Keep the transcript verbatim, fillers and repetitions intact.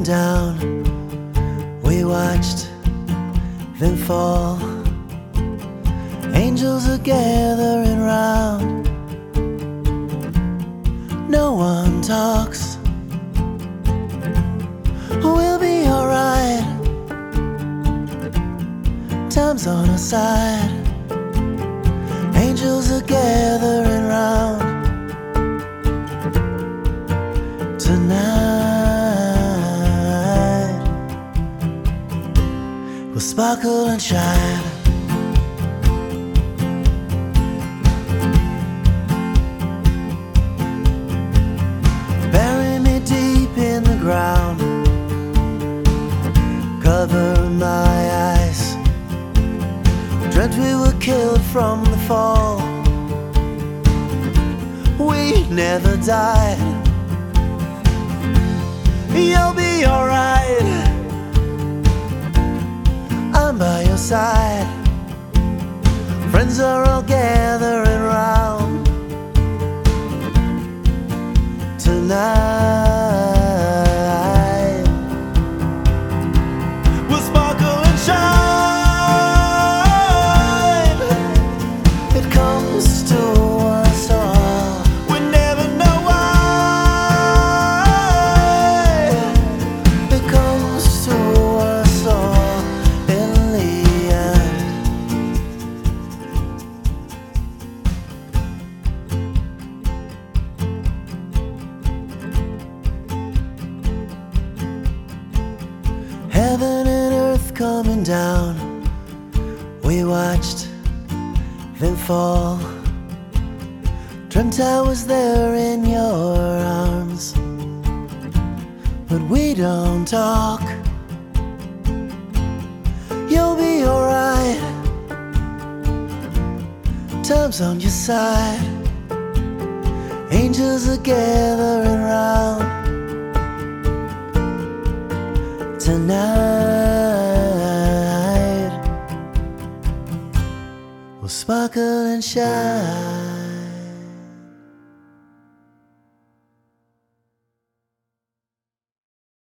down, we watched them fall. Angels are gathering round, no one talks. We'll be alright, time's on our side. Angels are gathering round tonight. We'll sparkle and shine. Bury me deep in the ground, cover my eyes. Dreamt we were killed from the fall. We never died. You'll be alright, I'm by your side. Friends are all gathering round tonight. We'll sparkle and shine. It comes to us all, we never know why. It comes to us all in the end. Heaven and earth coming down, we watched them fall. Dreamt I was there in your arms, but we don't talk. You'll be alright, time's on your side. Angels are gathering round tonight. We'll sparkle and shine.